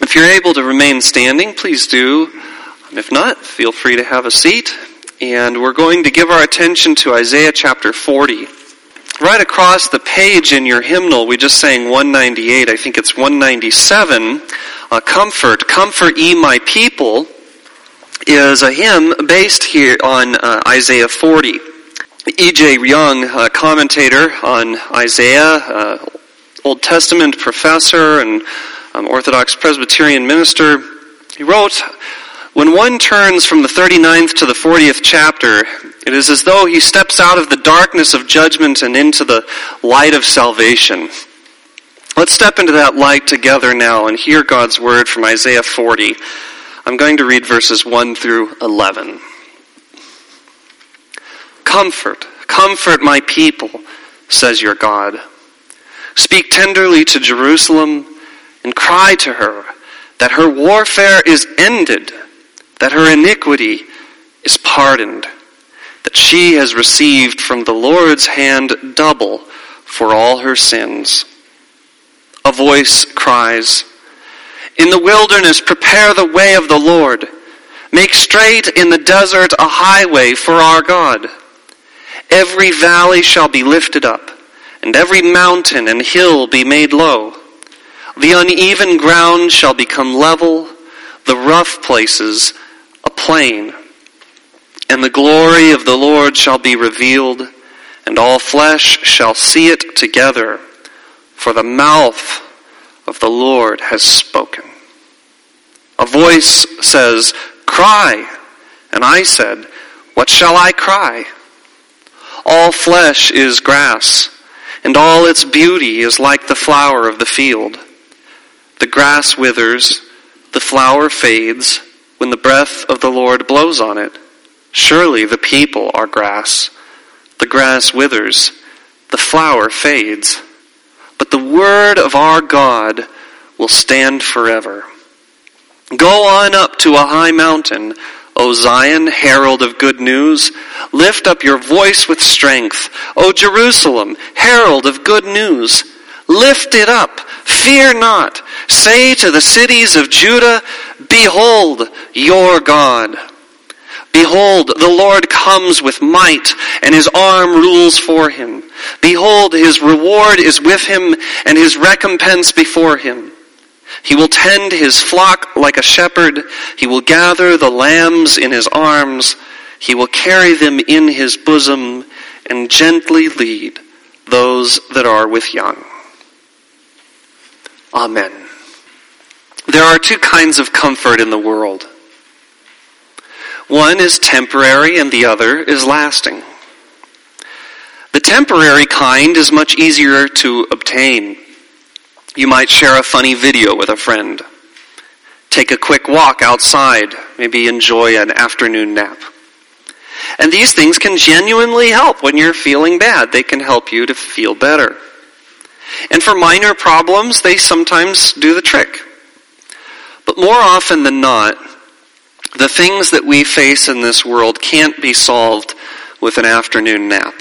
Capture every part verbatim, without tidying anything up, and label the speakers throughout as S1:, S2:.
S1: If you're able to remain standing, please do. If not, feel free to have a seat. And we're going to give our attention to Isaiah chapter forty. Right across the page in your hymnal, we just sang one ninety-eight. I think it's one ninety-seven. Uh, Comfort, Comfort Ye My People is a hymn based here on uh, Isaiah forty. E J Young, a commentator on Isaiah, uh, Old Testament professor and um, Orthodox Presbyterian minister, he wrote, "When one turns from the thirty-ninth to the fortieth chapter, it is as though he steps out of the darkness of judgment and into the light of salvation." Let's step into that light together now and hear God's word from Isaiah forty. I'm going to read verses one through eleven. "Comfort, comfort my people, says your God. Speak tenderly to Jerusalem and cry to her that her warfare is ended, that her iniquity is pardoned, that she has received from the Lord's hand double for all her sins. A voice cries, 'In the wilderness prepare the way of the Lord. Make straight in the desert a highway for our God. Every valley shall be lifted up, and every mountain and hill be made low. The uneven ground shall become level, the rough places a plain. And the glory of the Lord shall be revealed, and all flesh shall see it together, for the mouth of the Lord has spoken.' A voice says, 'Cry.' And I said, 'What shall I cry?' All flesh is grass, and all its beauty is like the flower of the field. The grass withers, the flower fades, when the breath of the Lord blows on it. Surely the people are grass. The grass withers, the flower fades. But the word of our God will stand forever. Go on up to a high mountain, O Zion, herald of good news. Lift up your voice with strength. O Jerusalem, herald of good news. Lift it up, fear not. Say to the cities of Judah, behold your God. Behold, the Lord comes with might, and his arm rules for him. Behold, his reward is with him, and his recompense before him. He will tend his flock like a shepherd. He will gather the lambs in his arms. He will carry them in his bosom, and gently lead those that are with young." Amen. There are two kinds of comfort in the world. One is temporary and the other is lasting. The temporary kind is much easier to obtain. You might share a funny video with a friend. Take a quick walk outside, maybe enjoy an afternoon nap. And these things can genuinely help when you're feeling bad. They can help you to feel better. And for minor problems, they sometimes do the trick. But more often than not, the things that we face in this world can't be solved with an afternoon nap.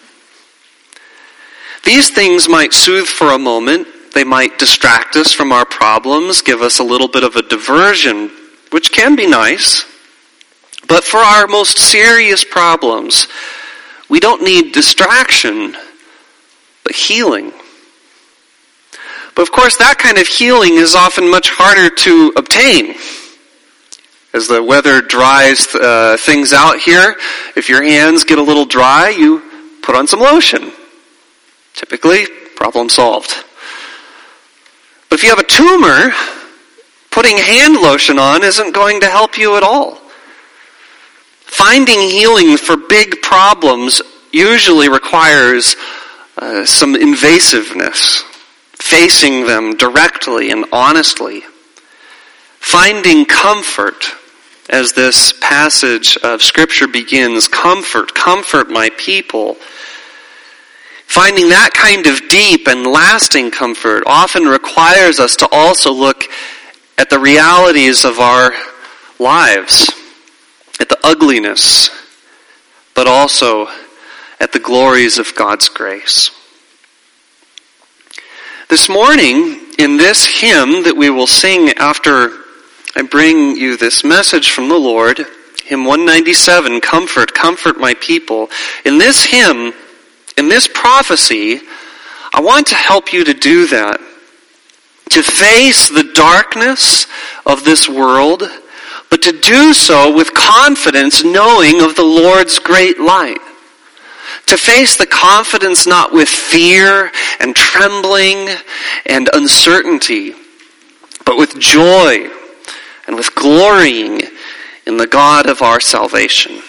S1: These things might soothe for a moment. They might distract us from our problems, give us a little bit of a diversion, which can be nice. But for our most serious problems, we don't need distraction, but healing. But of course, that kind of healing is often much harder to obtain. As the weather dries uh, things out here, if your hands get a little dry, you put on some lotion. Typically, problem solved. But if you have a tumor, putting hand lotion on isn't going to help you at all. Finding healing for big problems usually requires uh, some invasiveness, facing them directly and honestly. Finding comfort, as this passage of Scripture begins, comfort, comfort my people. Finding that kind of deep and lasting comfort often requires us to also look at the realities of our lives, at the ugliness, but also at the glories of God's grace. This morning, in this hymn that we will sing after I bring you this message from the Lord, hymn one ninety-seven, Comfort, Comfort My People. In this hymn, in this prophecy, I want to help you to do that. To face the darkness of this world, but to do so with confidence, knowing of the Lord's great light. To face the confidence not with fear and trembling and uncertainty, but with joy and with glorying in the God of our salvation.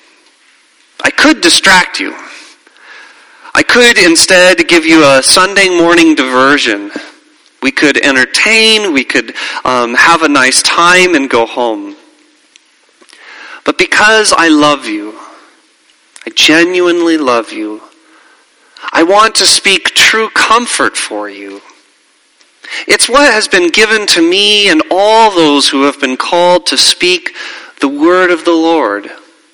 S1: I could distract you. I could instead give you a Sunday morning diversion. We could entertain, we could um, have a nice time and go home. But because I love you, I genuinely love you, I want to speak true comfort for you. It's what has been given to me and all those who have been called to speak the word of the Lord.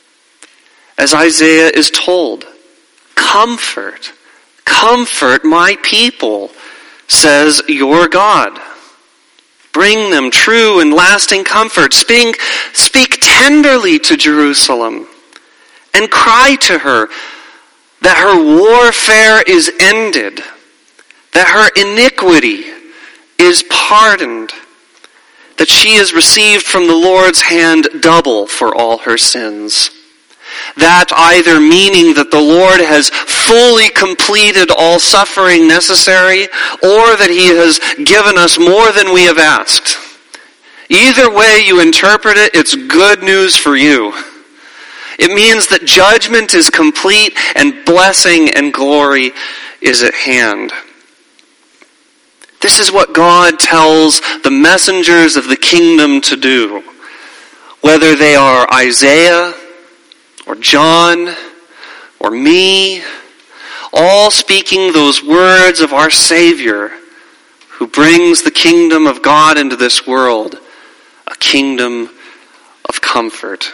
S1: As Isaiah is told, comfort, comfort my people, says your God. Bring them true and lasting comfort. Speak, speak tenderly to Jerusalem and cry to her that her warfare is ended, that her iniquity is pardoned, that she has received from the Lord's hand double for all her sins. That either meaning that the Lord has fully completed all suffering necessary, or that he has given us more than we have asked. Either way you interpret it, it's good news for you. It means that judgment is complete and blessing and glory is at hand. This is what God tells the messengers of the kingdom to do. Whether they are Isaiah or John or me, all speaking those words of our Savior who brings the kingdom of God into this world, a kingdom of comfort.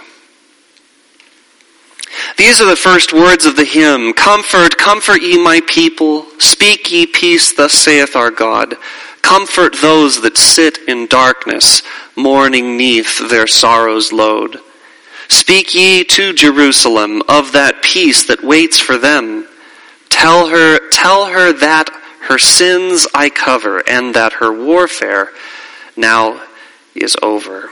S1: These are the first words of the hymn. Comfort, comfort ye my people. Speak ye peace, thus saith our God. Comfort those that sit in darkness, mourning neath their sorrow's load. Speak ye to Jerusalem of that peace that waits for them. Tell her, tell her that her sins I cover, and that her warfare now is over.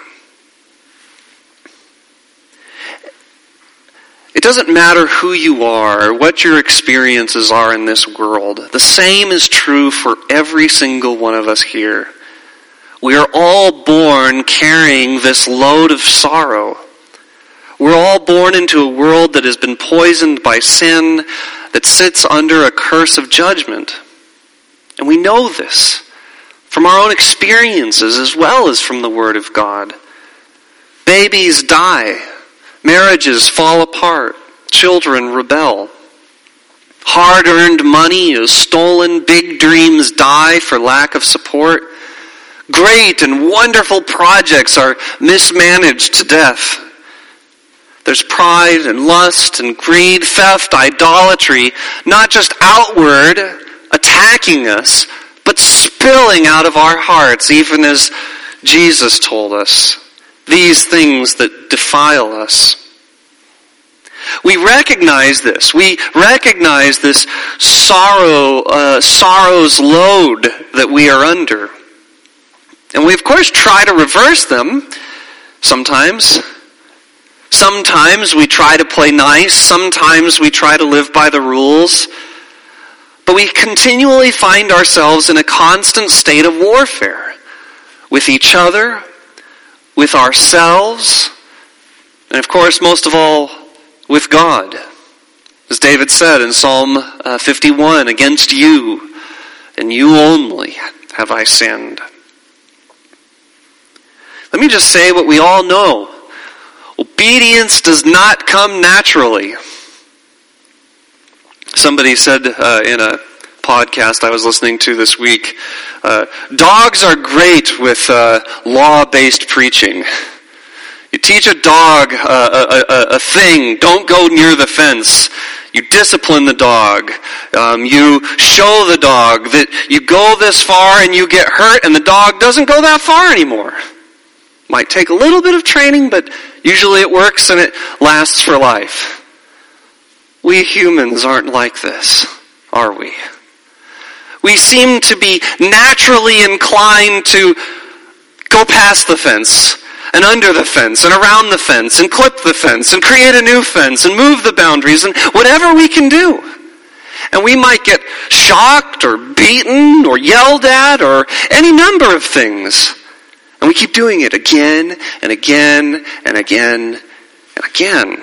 S1: It doesn't matter who you are or what your experiences are in this world. The same is true for every single one of us here. We are all born carrying this load of sorrow. We're all born into a world that has been poisoned by sin, that sits under a curse of judgment. And we know this from our own experiences as well as from the Word of God. Babies die. Marriages fall apart. Children rebel. Hard-earned money is stolen. Big dreams die for lack of support. Great and wonderful projects are mismanaged to death. There's pride and lust and greed, theft, idolatry, not just outward attacking us, but spilling out of our hearts, even as Jesus told us. These things that defile us. We recognize this. We recognize this sorrow, uh, sorrow's load that we are under. And we, of course, try to reverse them sometimes. Sometimes we try to play nice. Sometimes we try to live by the rules. But we continually find ourselves in a constant state of warfare with each other, with ourselves, and of course, most of all, with God. As David said in Psalm fifty-one, against you, and you only, have I sinned. Let me just say what we all know. Obedience does not come naturally. Somebody said uh, in a podcast I was listening to this week, uh, dogs are great with uh, law-based preaching. You teach a dog uh, a, a, a thing, don't go near the fence. You discipline the dog. Um, you show the dog that you go this far and you get hurt and the dog doesn't go that far anymore. Might take a little bit of training, but usually it works and it lasts for life. We humans aren't like this, are we? We seem to be naturally inclined to go past the fence and under the fence and around the fence and clip the fence and create a new fence and move the boundaries and whatever we can do. And we might get shocked or beaten or yelled at or any number of things. And we keep doing it again and again and again and again.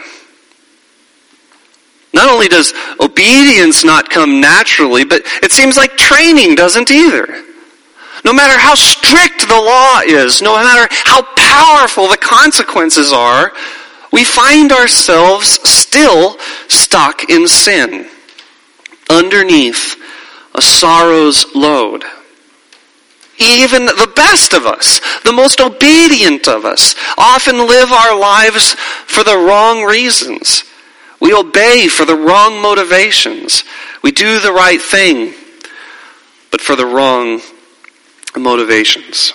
S1: Not only does obedience not come naturally, but it seems like training doesn't either. No matter how strict the law is, no matter how powerful the consequences are, we find ourselves still stuck in sin, underneath a sorrow's load. Even the best of us, the most obedient of us, often live our lives for the wrong reasons. We obey for the wrong motivations. We do the right thing, but for the wrong motivations.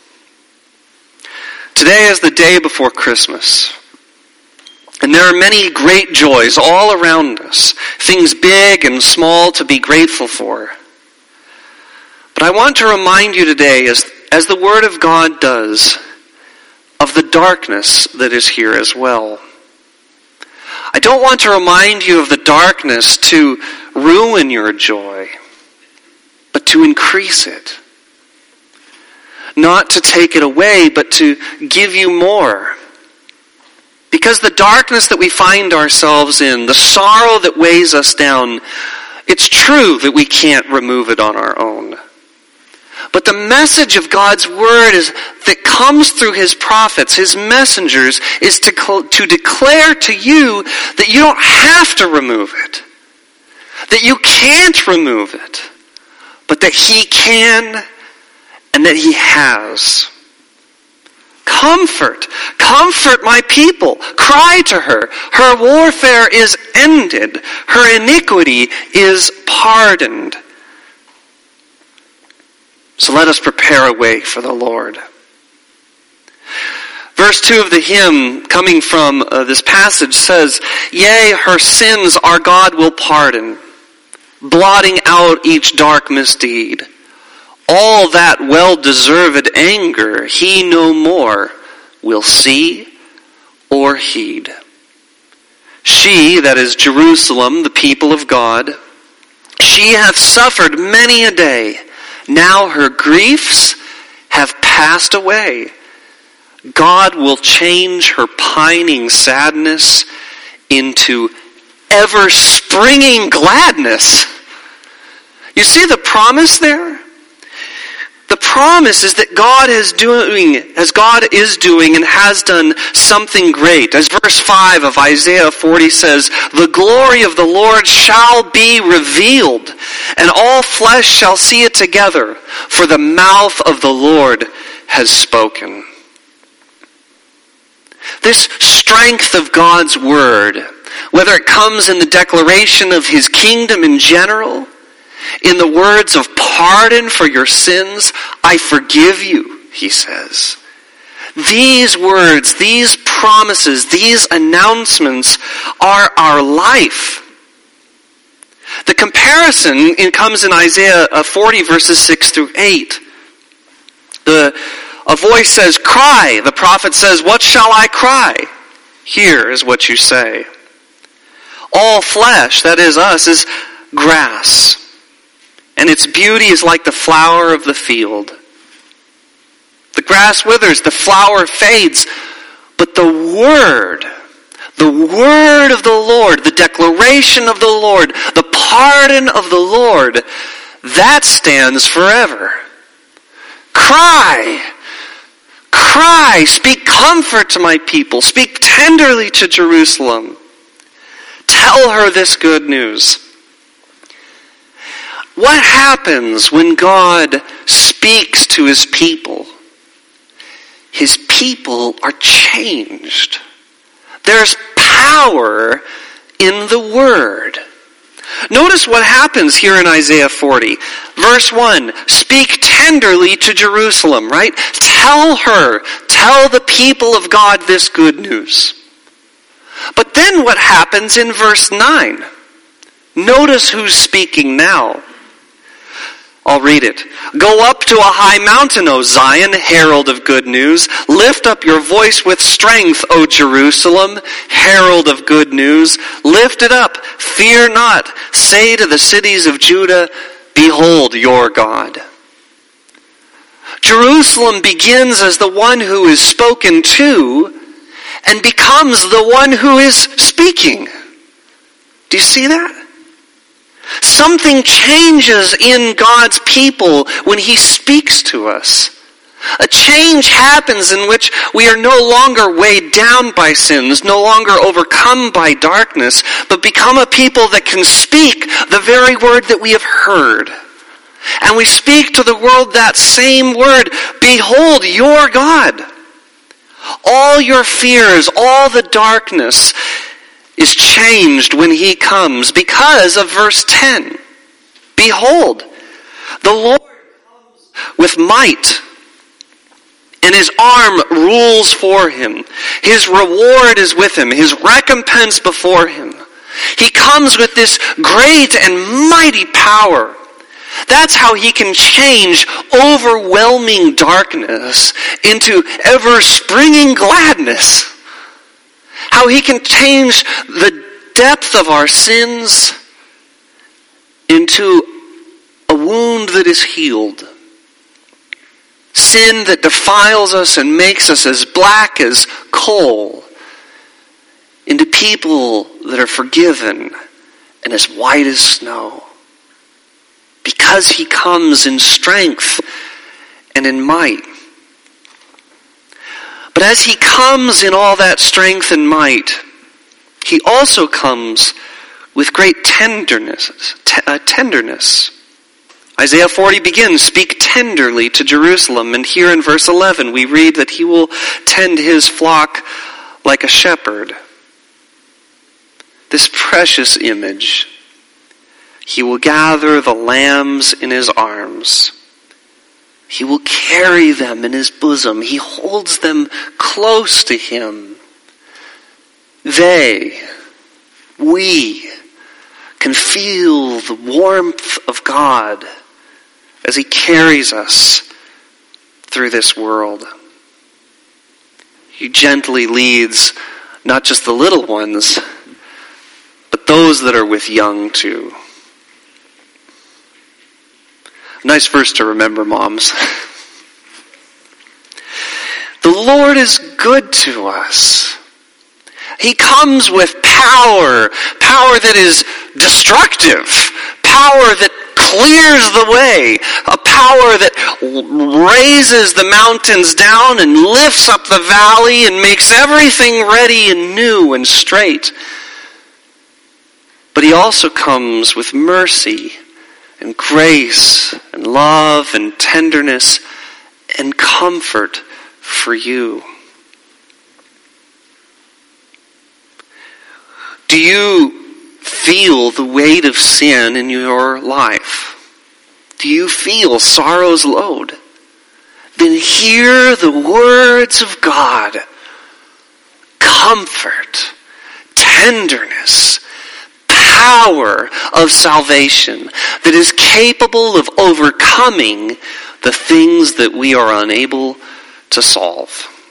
S1: Today is the day before Christmas. And there are many great joys all around us. Things big and small to be grateful for. But I want to remind you today, as, as the Word of God does, of the darkness that is here as well. I don't want to remind you of the darkness to ruin your joy, but to increase it. Not to take it away, but to give you more. Because the darkness that we find ourselves in, the sorrow that weighs us down, it's true that we can't remove it on our own. But the message of God's Word is that comes through His prophets, His messengers, is to, to declare to you that you don't have to remove it. That you can't remove it. But that He can and that He has. Comfort. Comfort my people. Cry to her. Her warfare is ended. Her iniquity is pardoned. So let us prepare a way for the Lord. Verse two of the hymn, coming from uh, this passage, says, "Yea, her sins our God will pardon, blotting out each dark misdeed. All that well-deserved anger He no more will see or heed. She, that is Jerusalem, the people of God, she hath suffered many a day. Now her griefs have passed away. God will change her pining sadness into ever-springing gladness." You see the promise there? The promise is that God is doing, as God is doing and has done something great. As verse five of Isaiah forty says, "The glory of the Lord shall be revealed, and all flesh shall see it together, for the mouth of the Lord has spoken." This strength of God's word, whether it comes in the declaration of His kingdom in general, in the words of pardon for your sins, "I forgive you," He says. These words, these promises, these announcements are our life. The comparison comes in Isaiah forty verses six through eight. The, a voice says, "Cry." The prophet says, "What shall I cry?" Here is what you say. "All flesh," that is us, "is grass, and its beauty is like the flower of the field. The grass withers, the flower fades, but the word, the word of the Lord, the declaration of the Lord, the pardon of the Lord, that stands forever." Cry, cry, speak comfort to my people, speak tenderly to Jerusalem. Tell her this good news. What happens when God speaks to His people? His people are changed. There's power in the Word. Notice what happens here in Isaiah forty. Verse one, speak tenderly to Jerusalem, right? Tell her, tell the people of God this good news. But then what happens in verse nine? Notice who's speaking now. I'll read it. Go up to a high mountain, O Zion, herald of good news. Lift up your voice with strength, O Jerusalem, herald of good news. Lift it up, fear not. Say to the cities of Judah, behold your God. Jerusalem begins as the one who is spoken to and becomes the one who is speaking. Do you see that? Something changes in God's people when He speaks to us. A change happens in which we are no longer weighed down by sins, no longer overcome by darkness, but become a people that can speak the very word that we have heard. And we speak to the world that same word, behold your God. All your fears, all the darkness is changed when He comes because of verse ten. Behold, the Lord comes with might, and His arm rules for Him. His reward is with Him, His recompense before Him. He comes with this great and mighty power. That's how He can change overwhelming darkness into ever-springing gladness. How He can change the depth of our sins into a wound that is healed. Sin that defiles us and makes us as black as coal into people that are forgiven and as white as snow. Because He comes in strength and in might. But as He comes in all that strength and might, He also comes with great tenderness. T- uh, tenderness. Isaiah forty begins, speak tenderly to Jerusalem. And here in verse eleven we read that He will tend His flock like a shepherd. This precious image. He will gather the lambs in His arms. He will carry them in His bosom. He holds them close to Him. They, we, can feel the warmth of God as He carries us through this world. He gently leads not just the little ones, but those that are with young too. Nice verse to remember, moms. The Lord is good to us. He comes with power, power that is destructive, power that clears the way, a power that raises the mountains down and lifts up the valley and makes everything ready and new and straight. But He also comes with mercy and grace and love and tenderness and comfort for you. Do you feel the weight of sin in your life? Do you feel sorrow's load? Then hear the words of God. Comfort, tenderness, power of salvation that is capable of overcoming the things that we are unable to solve.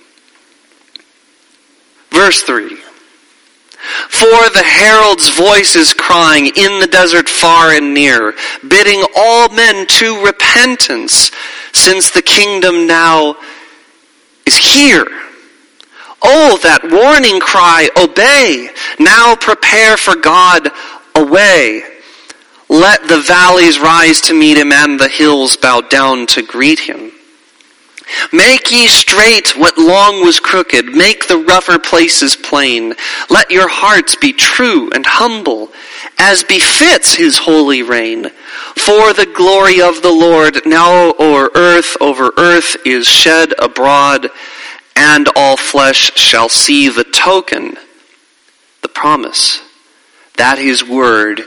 S1: Verse three. For the herald's voice is crying in the desert far and near, bidding all men to repentance, since the kingdom now is here. Oh, that warning cry, obey. Now prepare for God a way. Let the valleys rise to meet Him and the hills bow down to greet Him. Make ye straight what long was crooked. Make the rougher places plain. Let your hearts be true and humble, as befits His holy reign. For the glory of the Lord now o'er earth, over earth is shed abroad, and all flesh shall see the token, the promise, that His word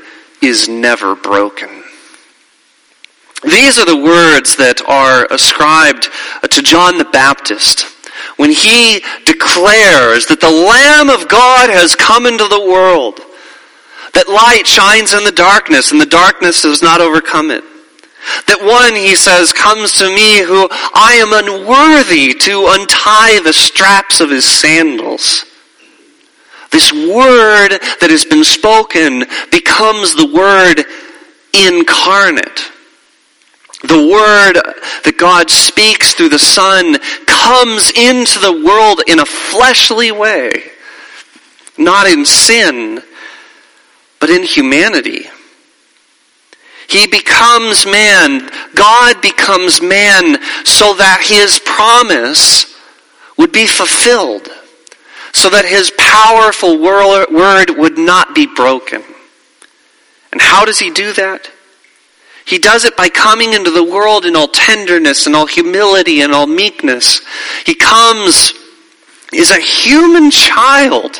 S1: is never broken. These are the words that are ascribed to John the Baptist when he declares that the Lamb of God has come into the world, that light shines in the darkness and the darkness does not overcome it. That one, he says, comes to me who I am unworthy to untie the straps of his sandals. This word that has been spoken becomes the word incarnate. The word that God speaks through the Son comes into the world in a fleshly way, not in sin, but in humanity. He becomes man. God becomes man so that his promise would be fulfilled, so that his powerful word would not be broken. And how does he do that? He does it by coming into the world in all tenderness and all humility and all meekness. He comes as a human child,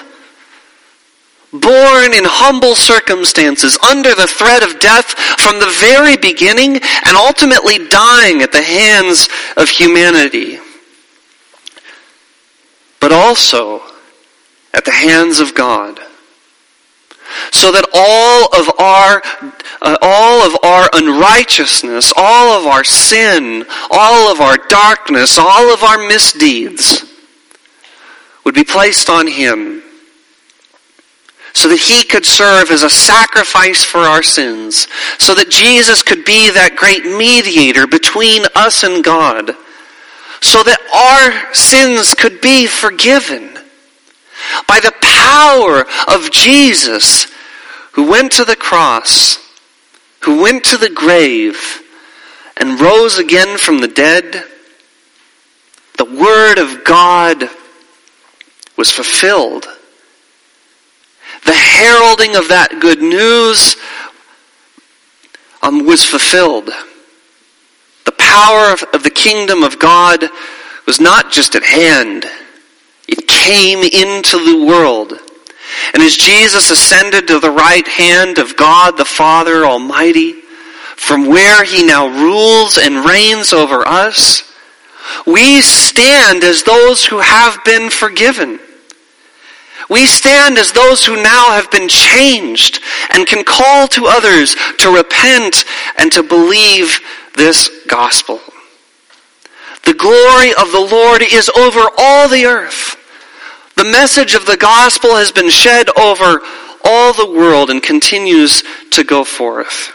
S1: born in humble circumstances, under the threat of death from the very beginning, and ultimately dying at the hands of humanity. But also at the hands of God. So that all of our uh, all of our unrighteousness, all of our sin, all of our darkness, all of our misdeeds would be placed on him, so that he could serve as a sacrifice for our sins, so that Jesus could be that great mediator between us and God, so that our sins could be forgiven. By the power of Jesus, who went to the cross, who went to the grave, and rose again from the dead, the word of God was fulfilled. The heralding of that good news um, was fulfilled. The power of, of the kingdom of God was not just at hand. It came into the world. And as Jesus ascended to the right hand of God the Father Almighty, from where he now rules and reigns over us, we stand as those who have been forgiven. We stand as those who now have been changed and can call to others to repent and to believe this gospel. The glory of the Lord is over all the earth. The message of the gospel has been shed over all the world and continues to go forth.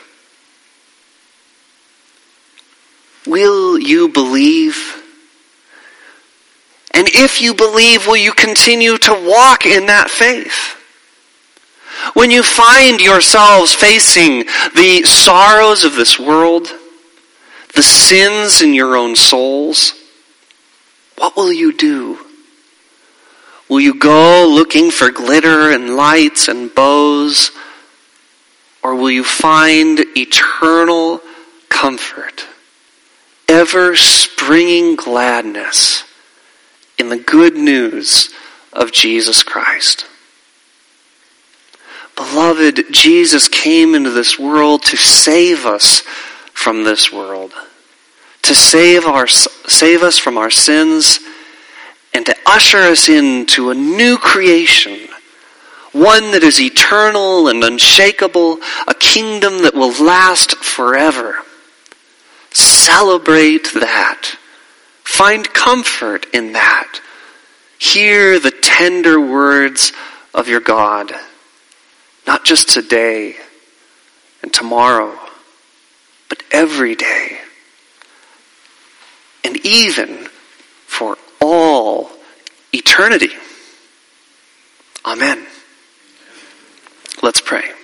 S1: Will you believe? And if you believe, will you continue to walk in that faith? When you find yourselves facing the sorrows of this world, the sins in your own souls, what will you do? Will you go looking for glitter and lights and bows? Or will you find eternal comfort, ever springing gladness in the good news of Jesus Christ? Beloved, Jesus came into this world to save us from this world, to save our save us from our sins, and to usher us into a new creation, one that is eternal and unshakable, a kingdom that will last forever. Celebrate that. Find comfort in that. Hear the tender words of your God, not just today and tomorrow, but every day, and even for all eternity. Amen. Let's pray.